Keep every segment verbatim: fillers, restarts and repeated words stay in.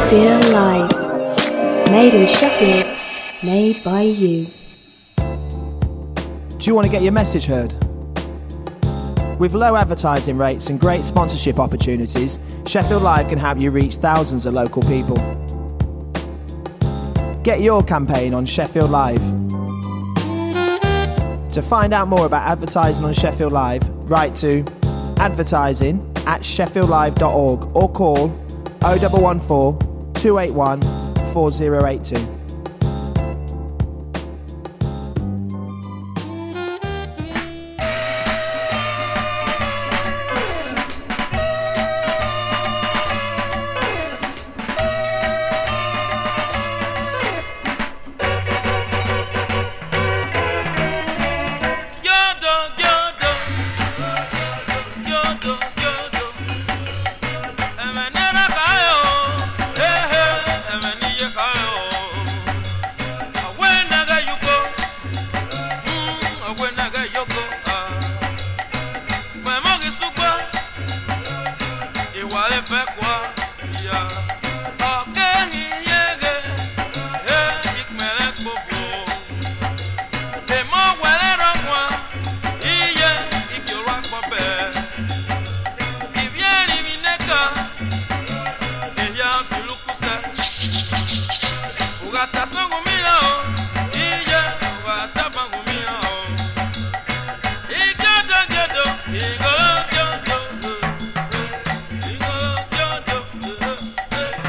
Sheffield Live. Made in Sheffield, made by you. Do you want to get your message heard? With low advertising rates and great sponsorship opportunities, Sheffield Live can help you reach thousands of local people. Get your campaign on Sheffield Live. To find out more about advertising on Sheffield Live, write to advertising at sheffield live dot org or call oh one one four, two eight one, four oh eight two. Hey.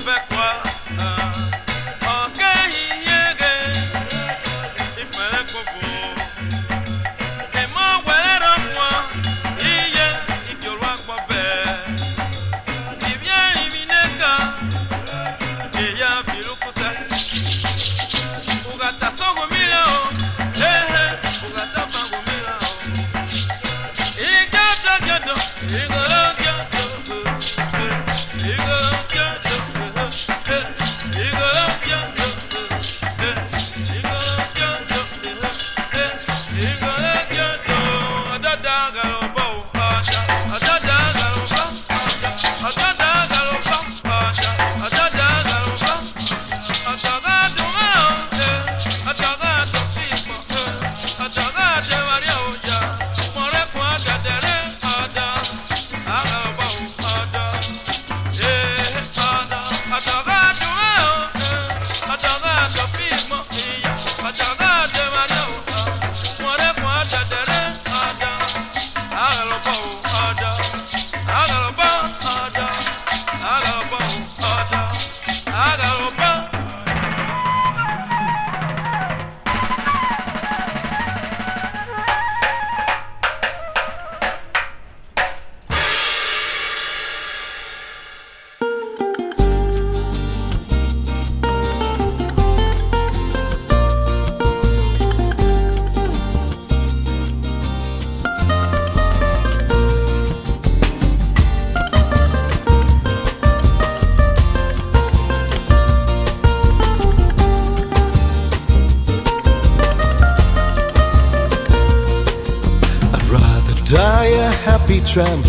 Tramp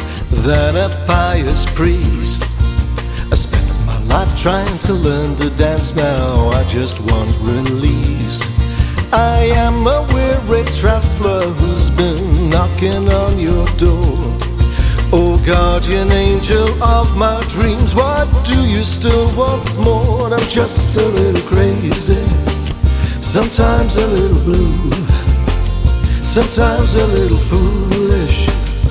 than a pious priest. I spent my life trying to learn to dance, now I just want release. I am a weary traveler who's been knocking on your door. Oh guardian angel of my dreams, what do you still want more? I'm just a little crazy, sometimes a little blue, sometimes a little foolish,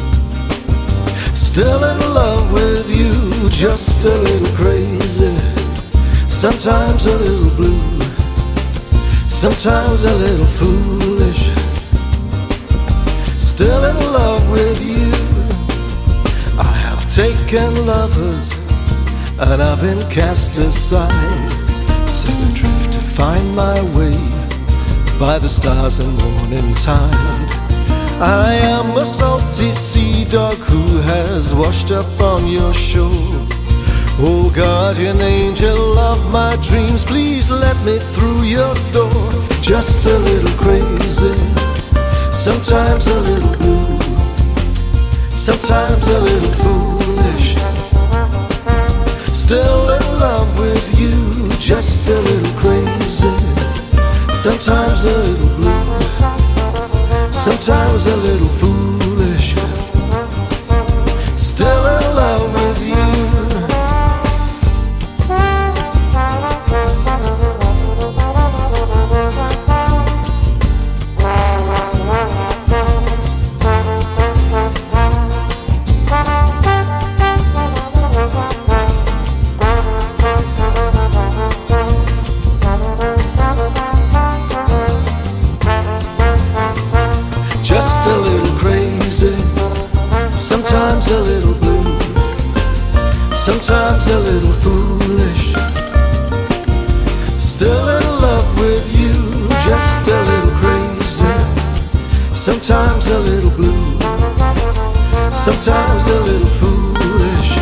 still in love with you, just a little crazy, sometimes a little blue, sometimes a little foolish, still in love with you. I have taken lovers and I've been cast aside, set adrift to find my way by the stars and morning tide. I am a salty sea dog who has washed up on your shore. Oh guardian angel of my dreams, please let me through your door. Just a little crazy, sometimes a little blue, sometimes a little foolish, still in love with you. Just a little crazy, sometimes a little blue, sometimes a little foolish, still in love with you. Just a little crazy, sometimes a little blue, sometimes a little foolish, still in love with you. Just a little crazy, sometimes a little blue, sometimes a little foolish,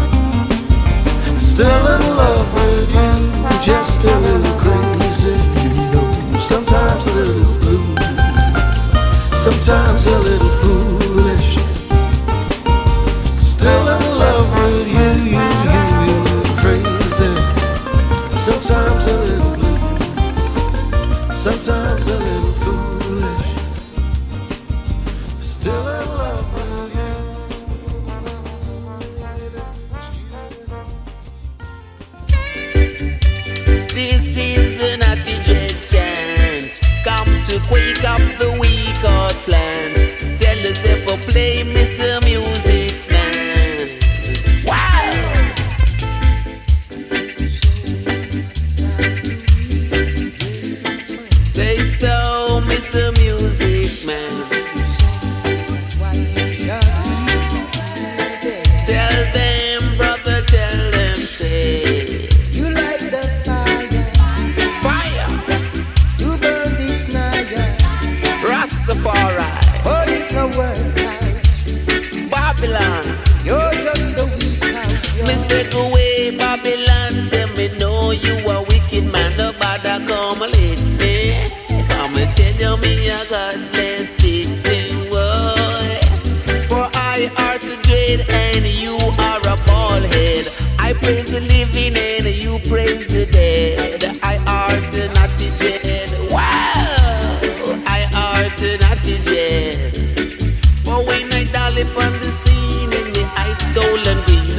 still in love with you. Just a little crazy, you know, sometimes a little blue, sometimes a little foolish, still in love with you, you, you, you, crazy. Sometimes a little blue, sometimes a little foolish, still in love with you. This is an attitude chant, come to wake up the weak heart plan. Tell yourself to play me some music, man. Wow!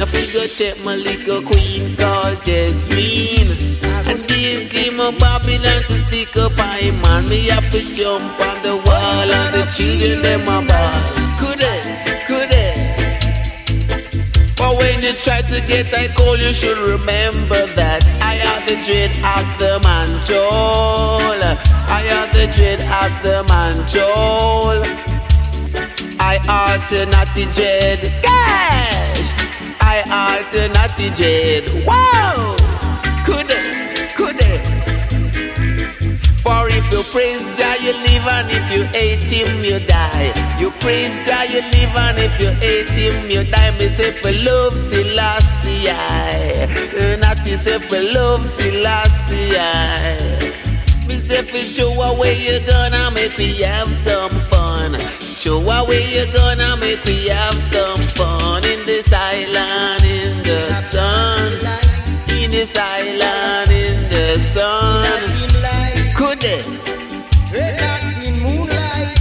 I figure check my little queen called Jasmine. And this came a Babylon to stick up I man. Me have to jump on the wall and the children them a ball. Could it? Could it? But when you try to get that call, you should remember that I have the dread of the manjol. I have the dread of the manjol. I alternate dread. Cash! I alternate dread. Wow! Could it? Could it? For if you praise Jah, you live, and if you hate him, you die. You praise Jah, you live, and if you hate him, you die. Me say for love Selassie, not to say for love Selassie. Me say for show away you gonna make me have some fun. Show away you gonna make me have some fun in this island in the sun. In this island in the sun. Could it? Dreadlocks in moonlight.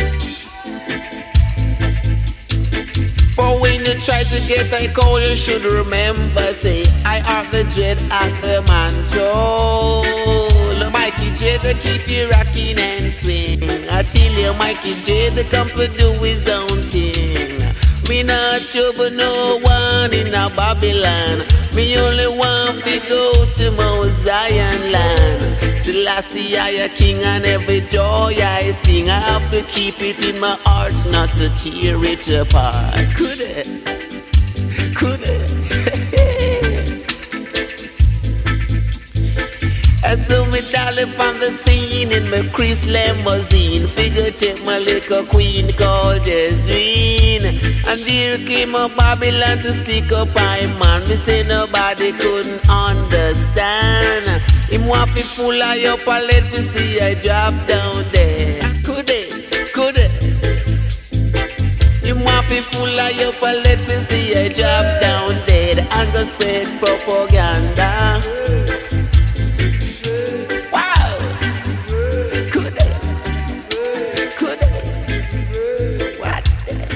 For when you try to get a call, you should remember, say, I are the dread of the manjol. Mikey J to keep you rocking and swing. I tell you, Mikey J to come to do his own thing. Me not trouble no one in a Babylon. Me only want to go to Mount Zion land. Selassie, I a king, and every joy I sing, I have to keep it in my heart, not to tear it apart. Could it? Could it? I saw me darling from the scene in my Chris limousine. Figure check my little queen called Jasmine. And here came a Babylon to stick up I man. Me say nobody couldn't understand. Him want to full of your palette to see I drop down there. Could it? Could it? Him want to full of your palette to see I drop down dead and go spread propaganda. Wow! Could it? Could it? Watch that.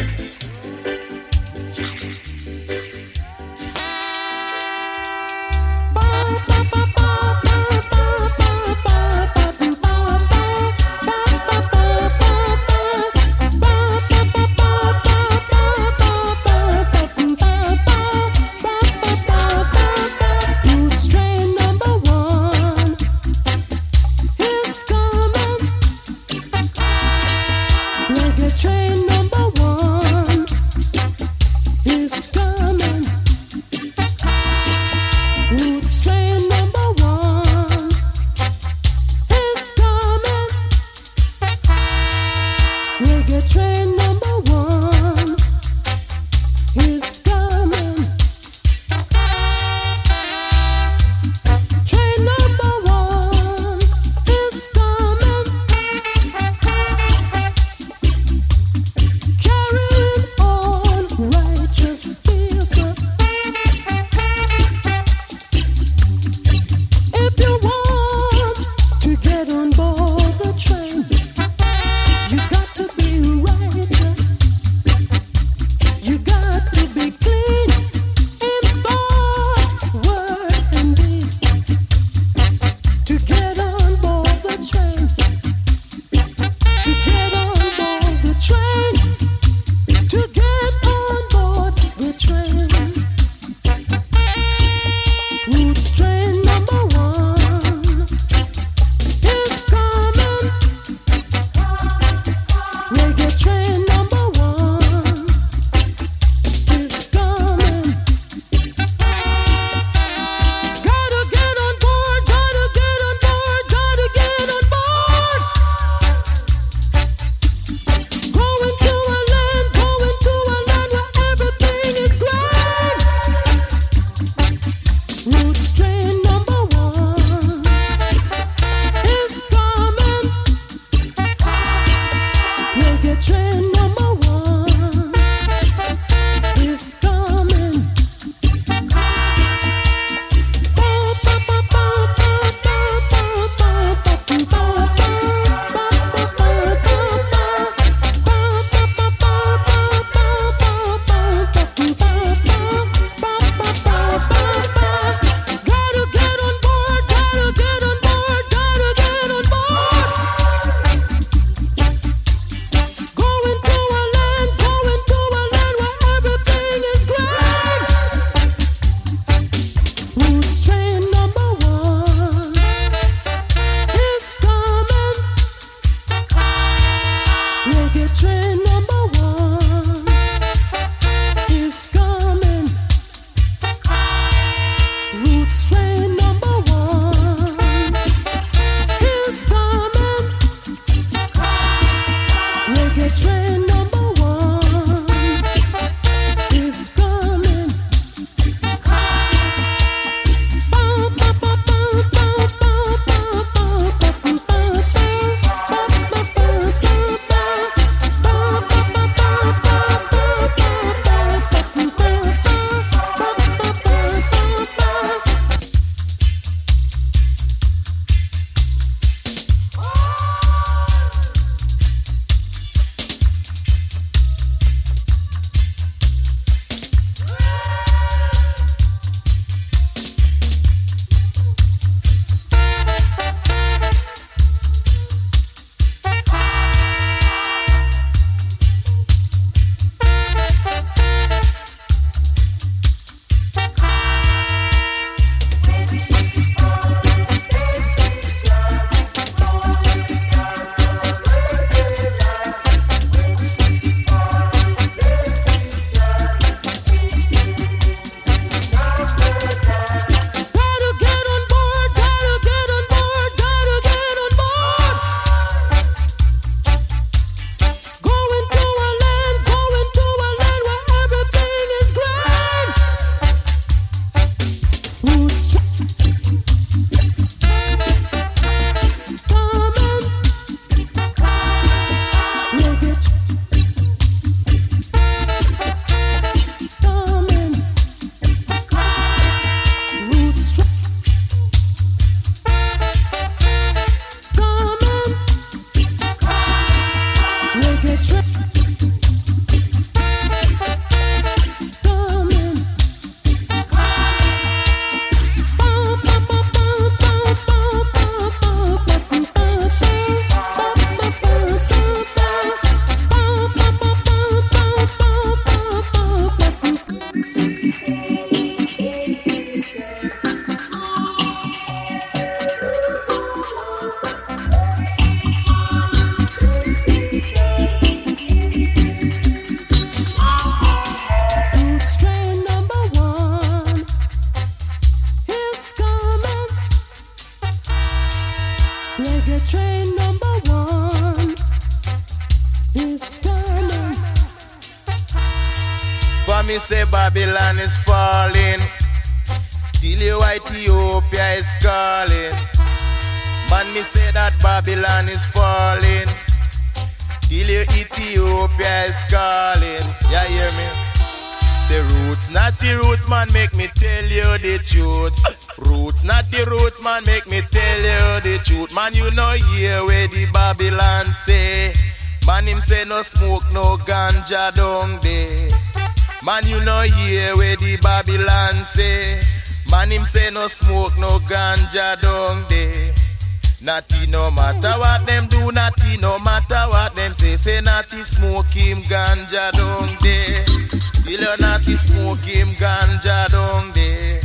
Me say Babylon is falling, till you Ethiopia is calling. Man, me say that Babylon is falling, till you Ethiopia is calling. Yeah, hear me? Say roots, not the roots, man, make me tell you the truth. Roots, not the roots, man, make me tell you the truth. Man, you know hear where the Babylon say. Man, him say no smoke, no ganja down there. Man, you know hear where the Babylon say. Man, him say no smoke, no ganja down there. Natty no matter what them do, natty no matter what them say. Say natty smoke him ganja down there. Till you natty smoke him ganja down there.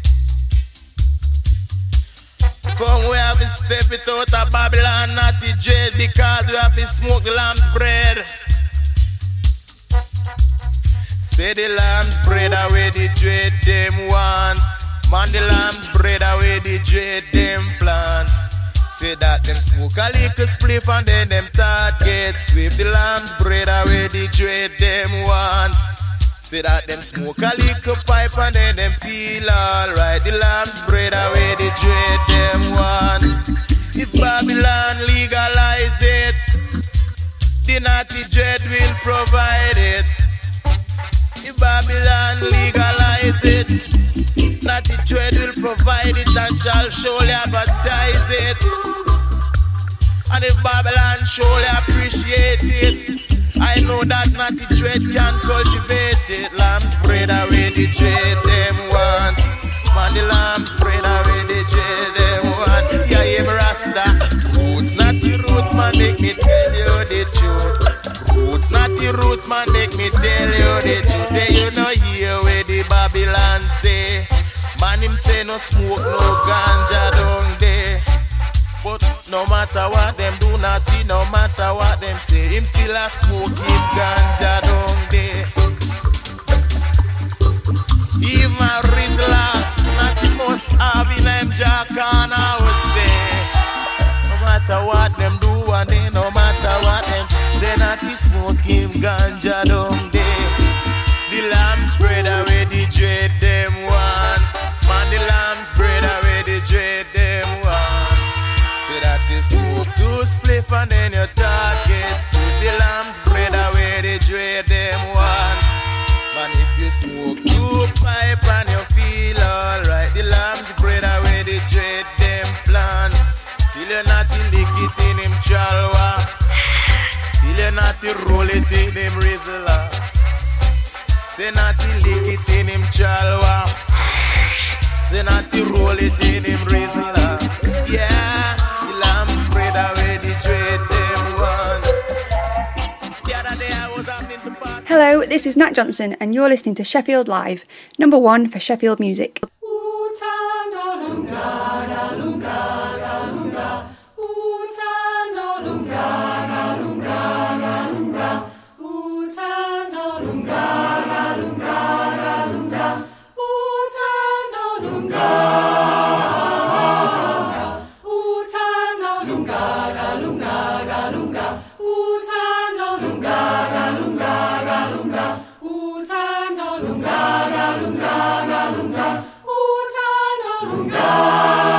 Come we have to step it out of Babylon, natty jail, because we have to smoke the lamb's bread. Say the lamb's bread away the dread them want. Man, the lamb's bread away the dread them plan. Say that them smoke a little spliff and then them start get swift. The lamb's bread away the dread them want. Say that them smoke a little pipe and then them feel alright. The lamb's bread away the dread them want. If Babylon legalize it, the naughty dread will provide it. If Babylon legalize it, Natty Dread will provide it and shall surely advertise it. And if Babylon surely appreciate it, I know that Natty Dread can cultivate it. Lamb's bread away the dread them want. Man, the lamb's bread away the dread them want. Yeah, him Rasta. Roots, not the roots, man, make me tell you the truth. Roots, not the roots, man, make me tell you the truth. Say you know hear where the Babylon say. Man, him say no smoke, no ganja down there. But no matter what them do, nothing, no matter what them say, him still a smoke him ganja down there. Even a Rizla, nothing must have in them Jackana, I would say. No matter what them do, and they no matter what them say, nothing smoke him ganja down there. The lamb's bread away the dread them one. Man, the lamb's bread away the dread them one. Say that you smoke two spliff and then your target sweet. The lamb's bread away the dread them one. Man, if you smoke two pipe and you feel alright, the lamb's bread away the dread them plan. Till you not lick it in him chalwa, till you not roll it in him rizla. Say not lick it in him chalwa, say not roll it in him rizla. Yeah, the lamb's bread away the dread them one. The other day I was happening to pass. Hello, this is Nat Johnson and you're listening to Sheffield Live, number one for Sheffield music. Lunga,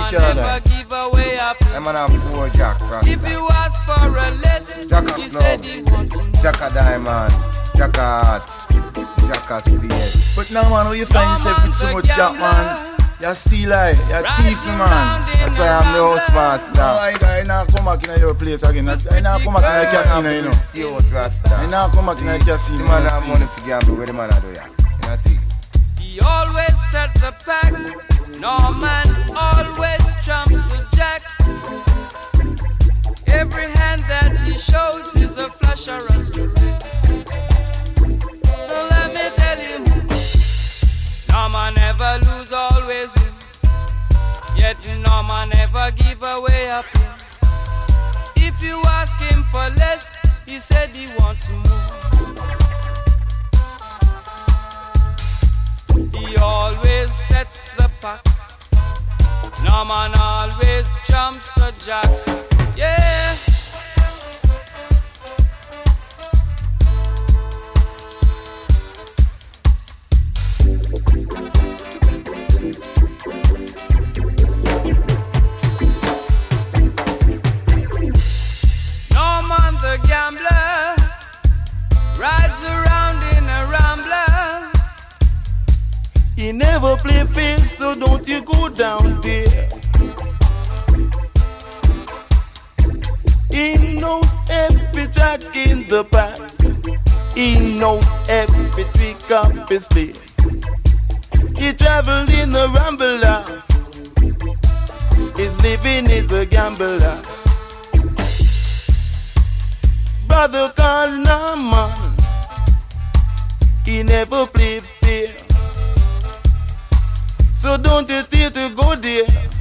Norman never give away a play. I'm on four Jack Rasta. If you ask for a less, Jack he said he wants more. Jack a diamond, Jack a heart, Jack a spade. But now man, where you find yourself with so much Jack man? You're still like, you're thief man. That's why I'm the house master. No, I, I not come back in your place again. I not come back in the casino, you know. Stay out, Rasta. I not come back in the casino. The man have money for gamble. Where the man a do ya? You know see? He always set the pack. Norman always trumps the jack. Every hand that he shows is a flash or a straight. So let me tell you, Norman never lose, always wins. Yet Norman never give away a play. If you ask him for less, he said he wants more. He always sets the pack. Norman always trumps a jack. Yeah. Norman the gambler rides around in a rambler. He never play fair, so don't you go down there. He knows every jack in the back. He knows every trick up his sleeve. He traveled in a rambler. His living is a gambler. Brother called Norman. He never played fair. So don't you dare to go there.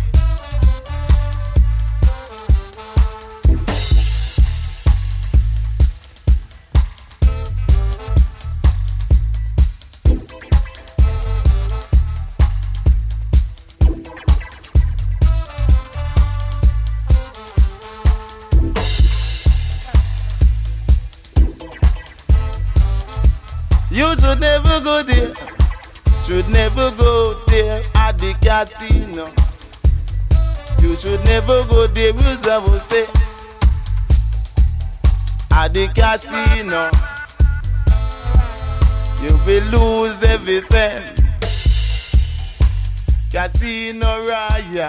You should never go there. Should never go there at the casino. You should never go there, as I will say. At the casino, you will lose every cent. Casino Royale.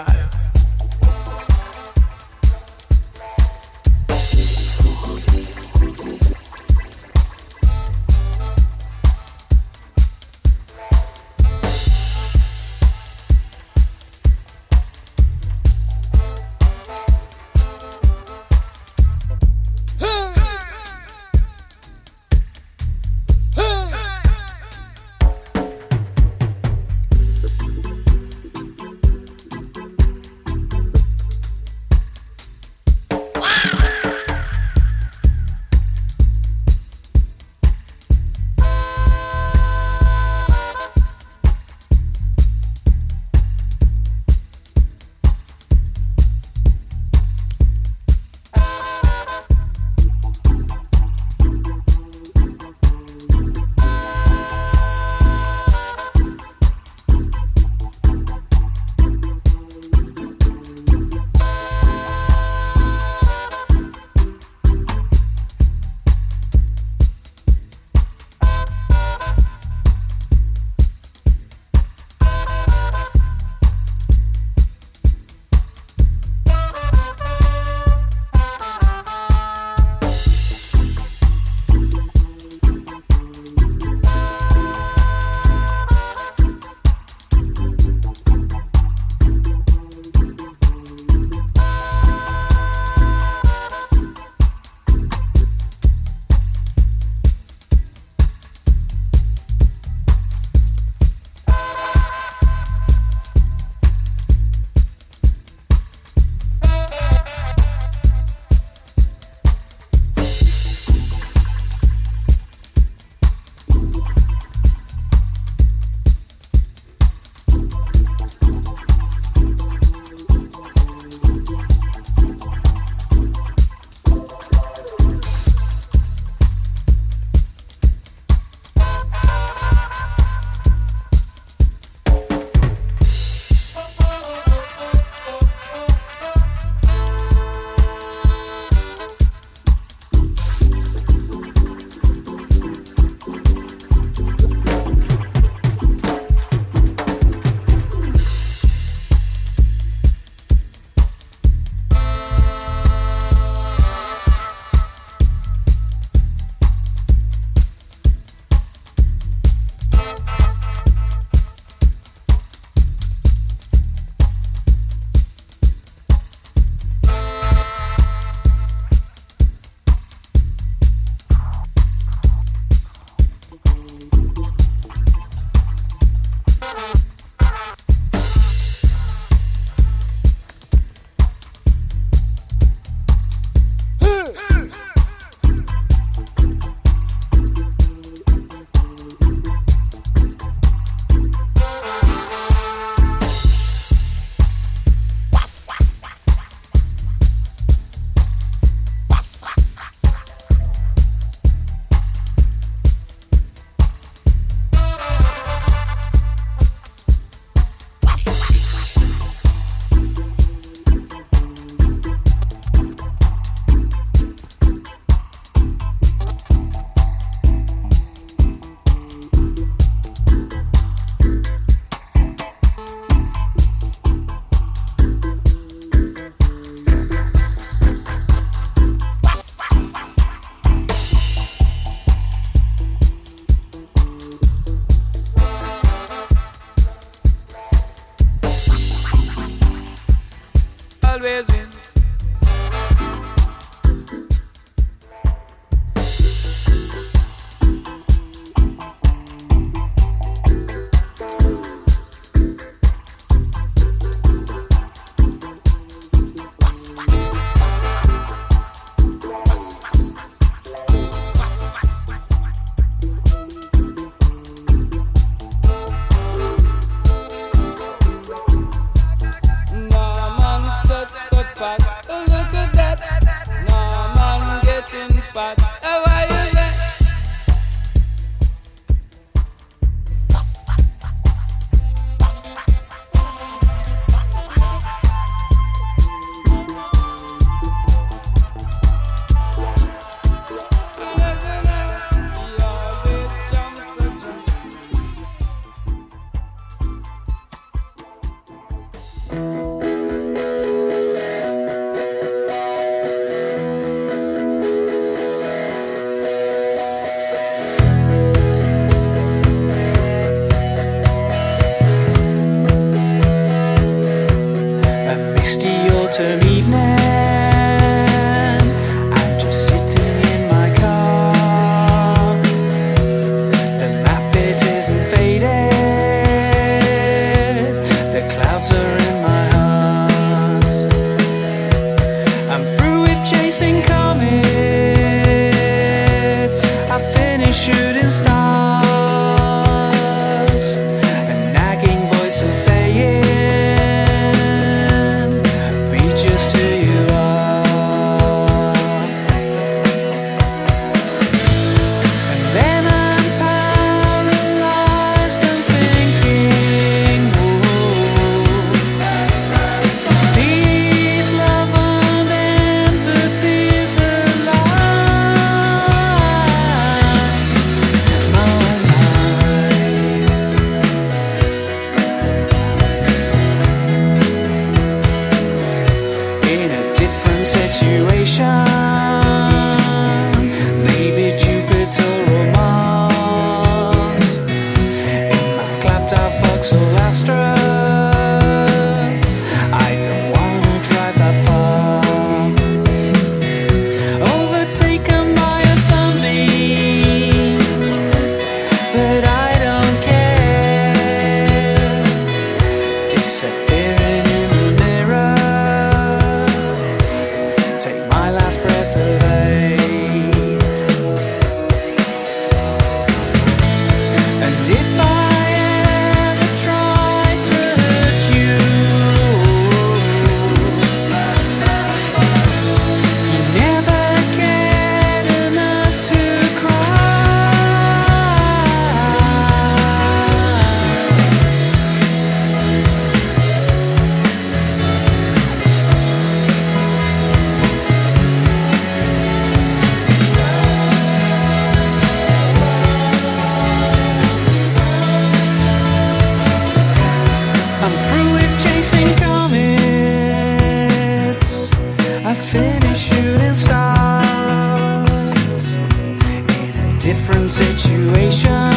different situation,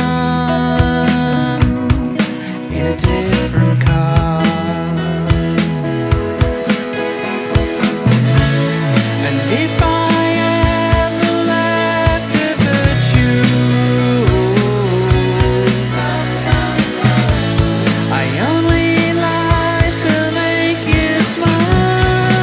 in a different car. And if I ever left to hurt you, I only lied to make you smile,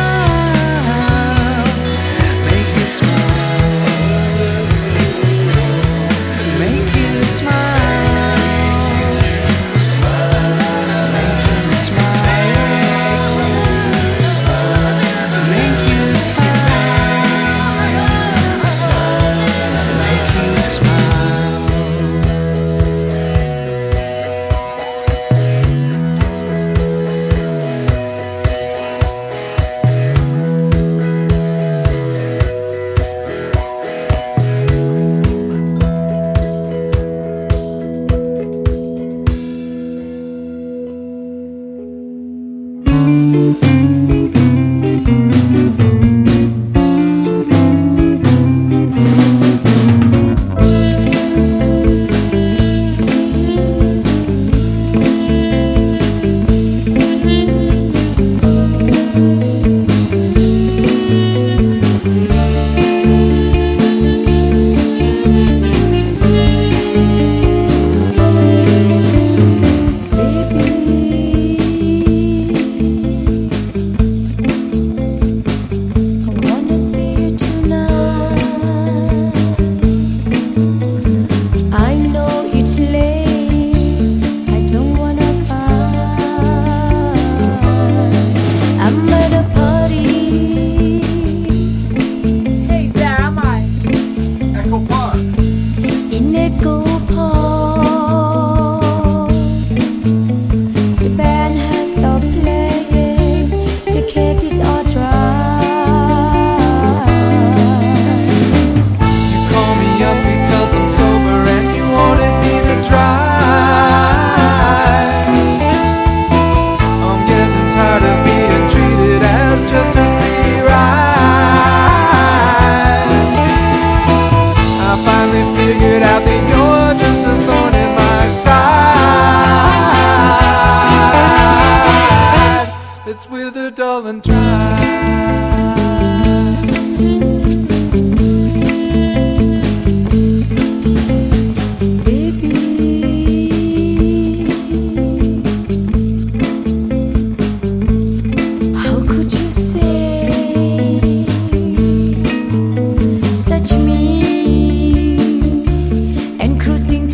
make you smile, to make you smile, make you smile, to make you smile, make you smile. Recruiting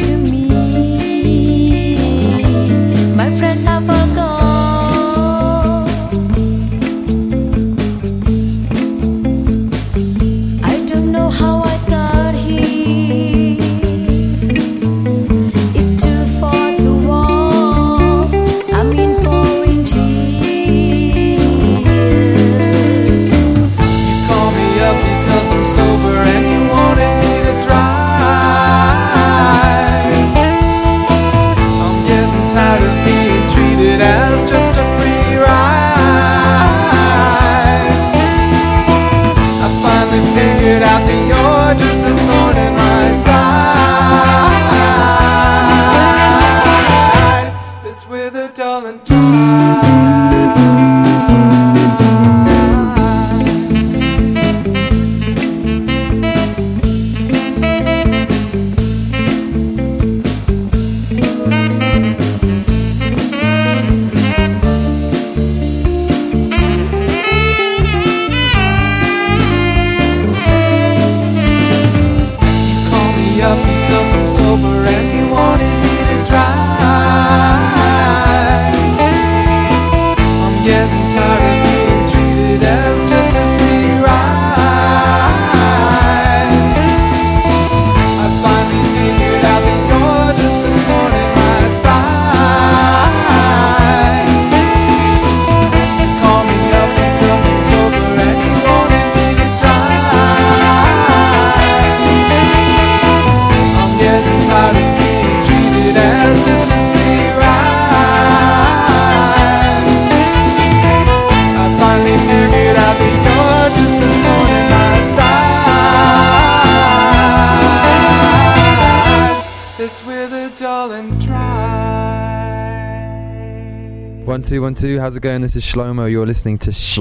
One two one two. How's it going? This is Shlomo. You're listening to Sh-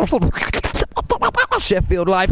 Sheffield Live.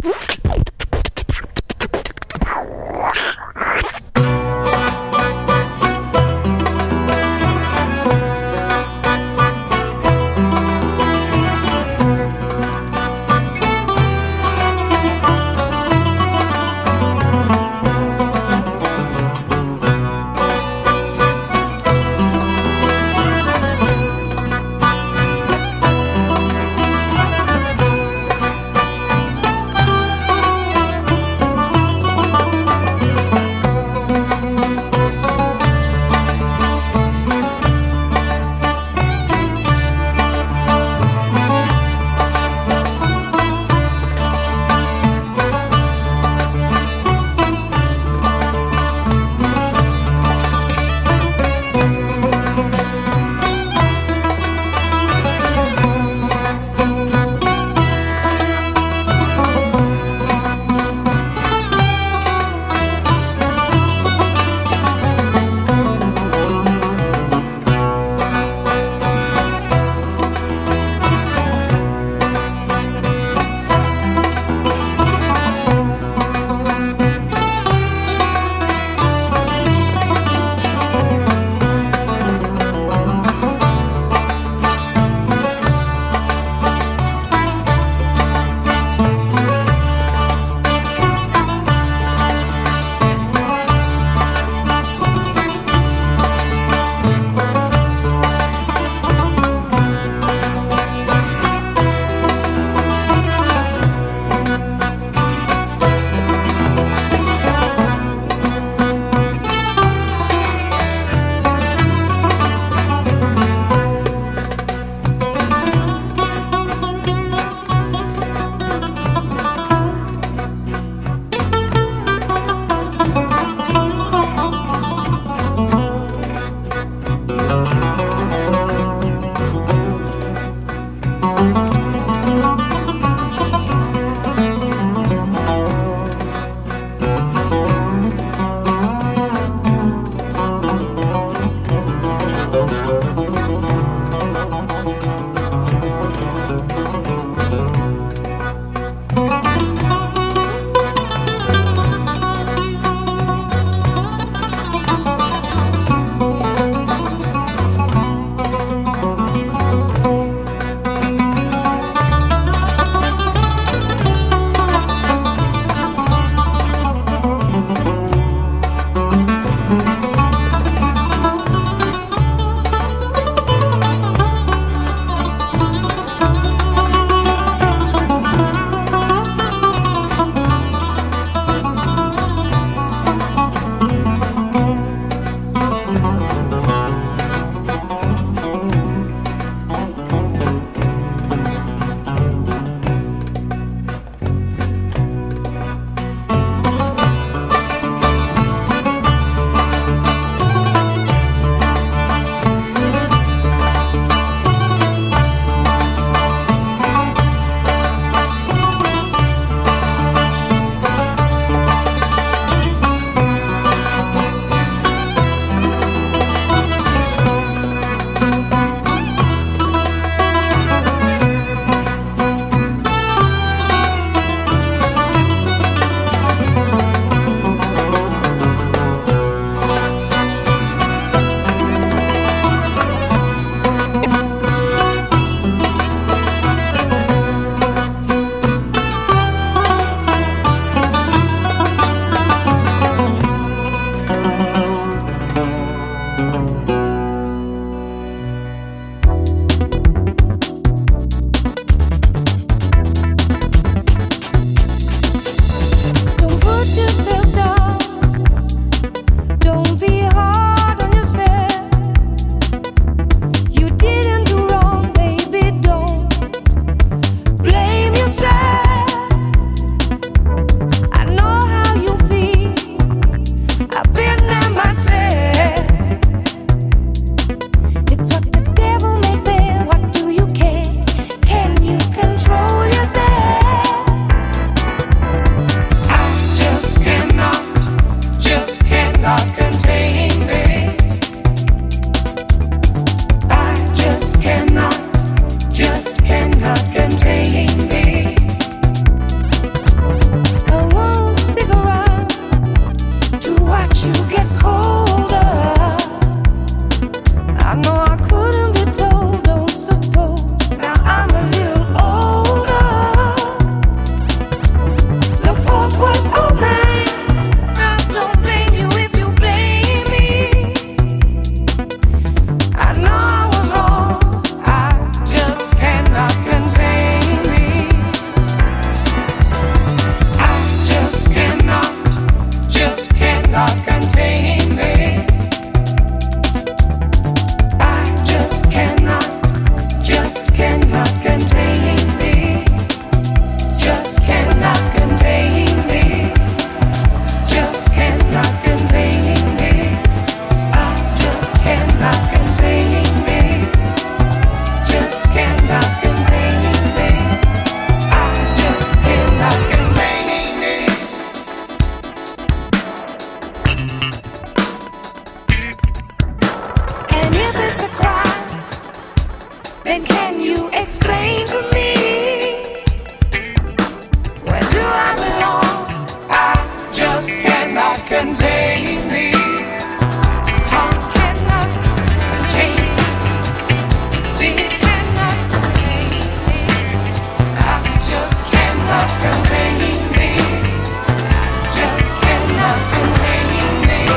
contain thee. Just cannot contain thee. Cannot contain thee. I just cannot contain thee. I just cannot contain thee.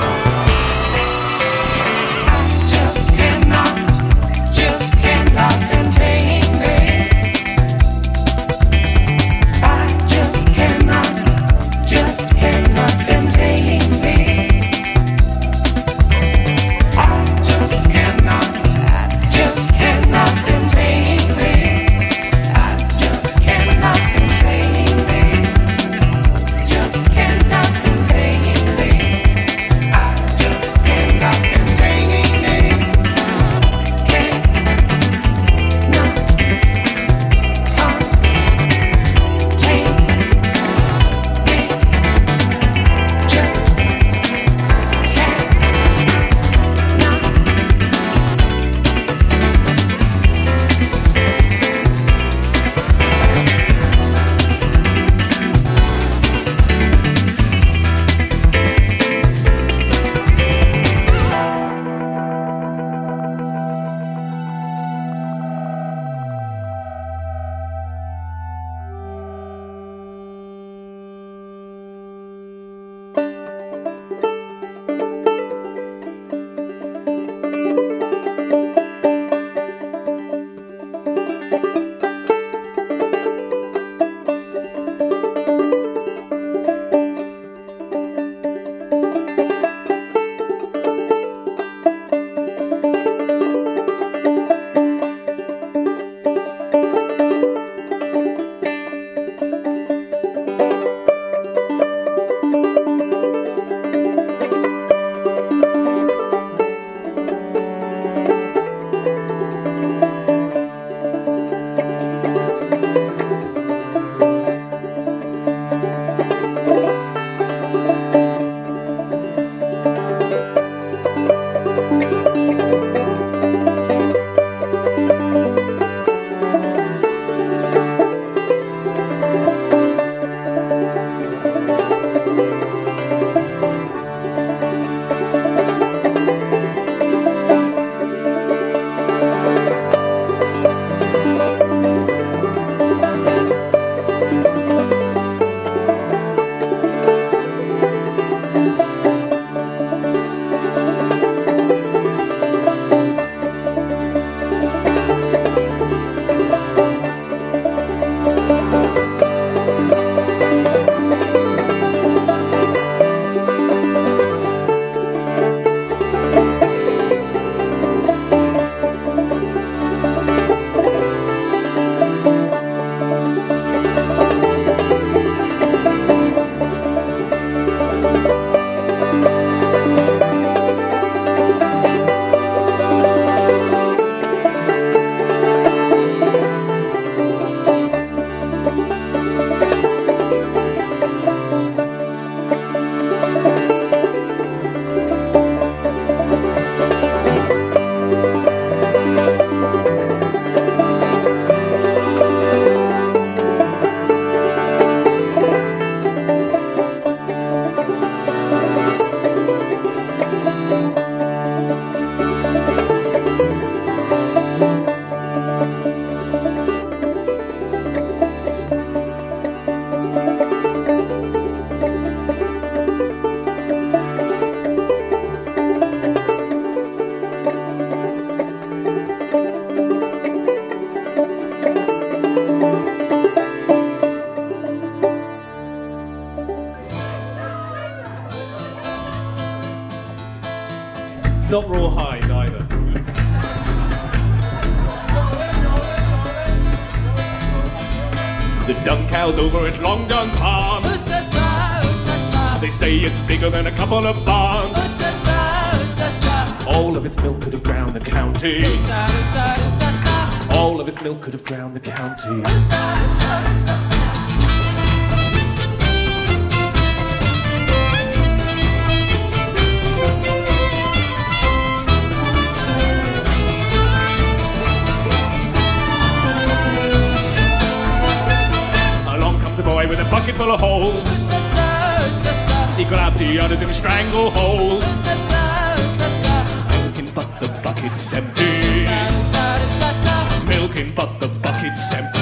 I just cannot, just cannot contain thee. I just cannot, just cannot contain thee. I just cannot, just cannot contain thee. I just cannot contain thee. Just cannot contain thee. I just cannot contain thee. Cannot contain thee. Just It's not rawhide either. The dung cow's over at Long John's farm. They say it's bigger than a couple of barns. All of its milk could have drowned the county. All of its milk could have drowned the county. Along comes a boy with a bucket full of holes. He grabs the others in strangleholds. Milking but the bucket's empty. Milking but the bucket's empty.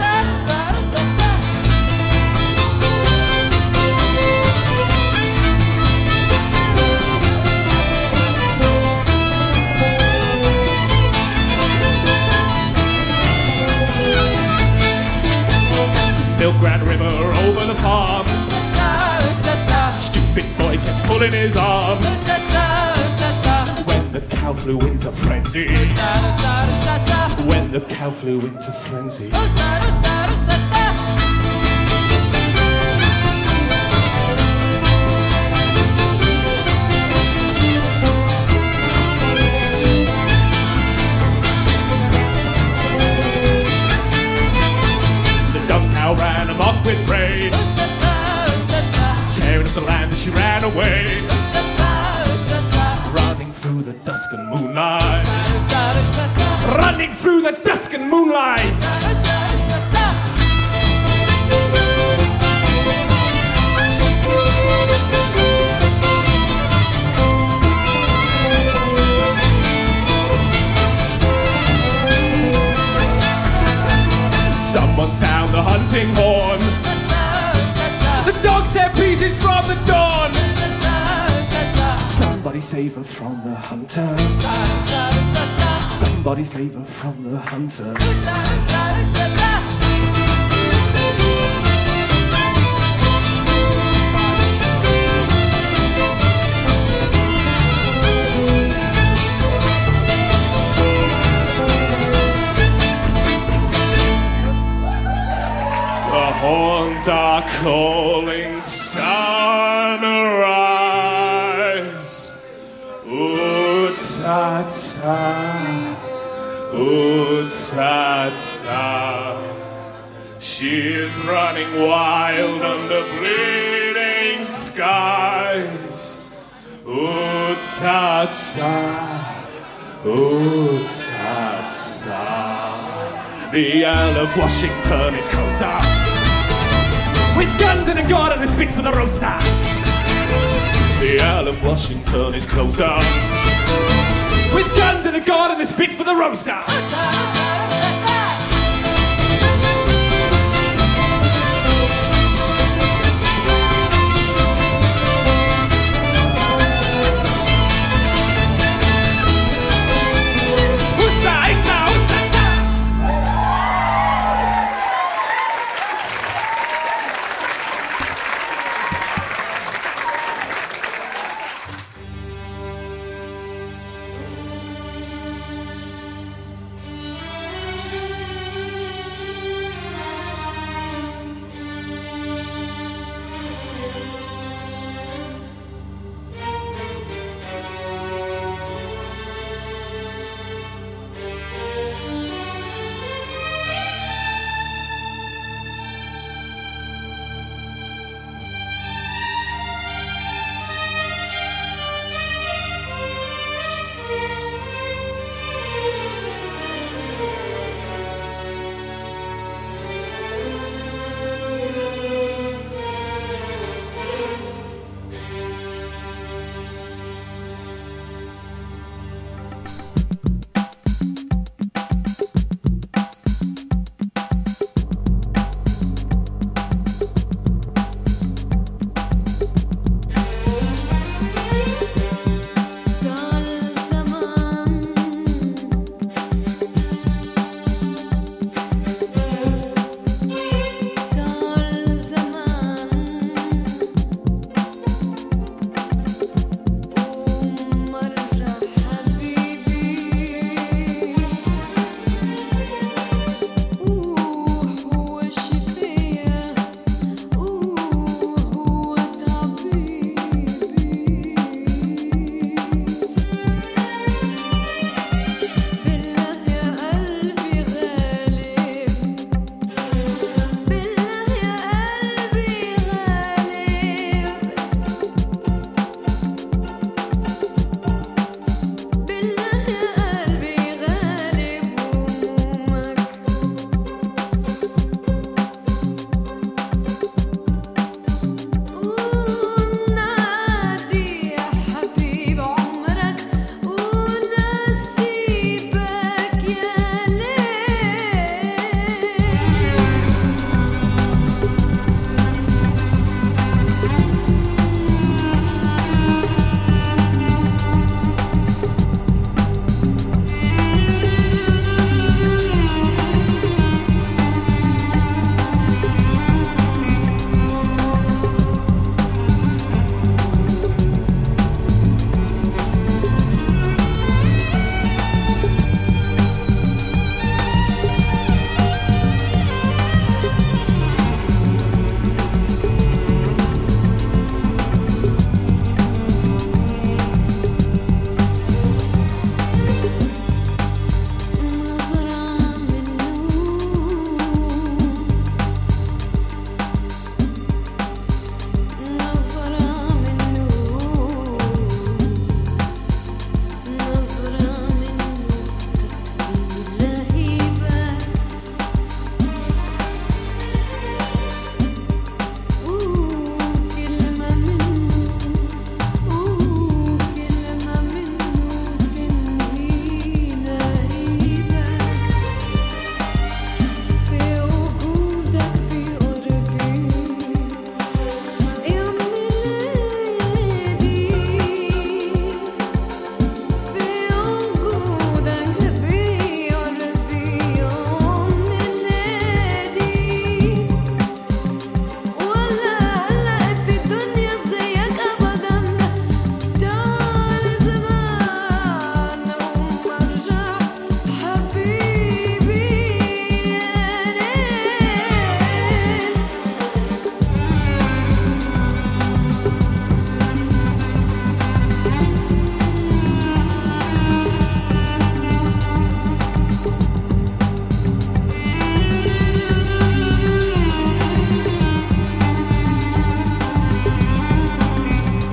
Milk Grand River over the farm. Stupid boy kept pulling his arms. When the cow flew into frenzy. When the cow flew into frenzy. Ran amok with rage, tearing up the land as she ran away, running through the dusk and moonlight, running through the dusk and moonlight. Someone sound the hunting horn. The dogs tear pieces from the dawn. Somebody save her from the hunter. Somebody save her from the hunter. The horns are calling sunrise. Ooh, ta ta, ooh, ta ta. She is running wild under bleeding skies. Ooh, ta ta, ooh, ta ta. The Earl of Washington is closer, with guns and a gun and a spit for the roaster. The Earl of Washington is closer, with guns and a gun and a spit for the roaster.